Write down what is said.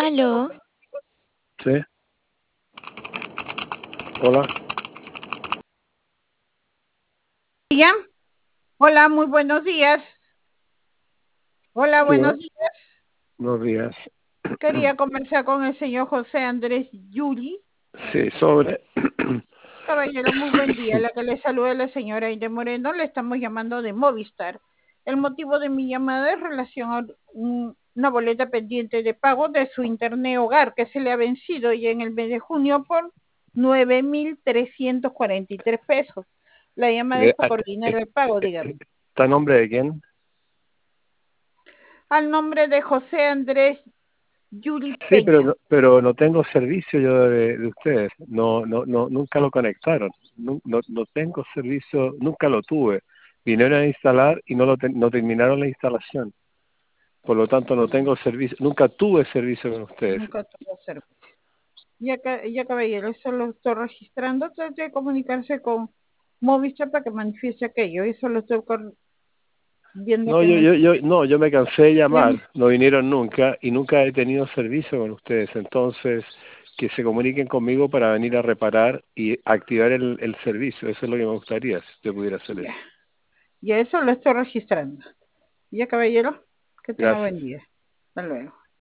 Aló, Sí, hola, Día. Hola, muy buenos días. Hola, sí, buenos días. buenos días. Quería conversar con el señor José Andrés Yuli. Sí, sobre. Caballero, muy buen día. La que le saluda la señora Inde Moreno. Le estamos llamando de Movistar. El motivo de mi llamada es relación a una boleta pendiente de pago de su internet hogar que se le ha vencido ya en el mes de junio por 9.343 pesos. La llamada eh, es para coordinar el pago, dígame. ¿Está a nombre de quién? Al nombre de José Andrés Yuli Sí, pero Peña. pero no tengo servicio yo de ustedes. Nunca lo conectaron. No tengo servicio, nunca lo tuve. Vinieron a instalar y no terminaron la instalación. Por lo tanto, no tengo servicio, nunca tuve servicio con ustedes. Nunca tuvo servicio. Ya caballero, eso lo estoy registrando. Trate de comunicarse con Movistar para que manifieste aquello. Eso lo estoy viendo No, con el yo me cansé de sistema. llamar, no vinieron nunca y nunca he tenido servicio con ustedes. Entonces, que se comuniquen conmigo para venir a reparar y activar el servicio. Eso es lo que me gustaría, si usted pudiera hacer eso. Ya, ya eso lo estoy registrando. Ya caballero, que tenga Gracias. buen día. Hasta luego.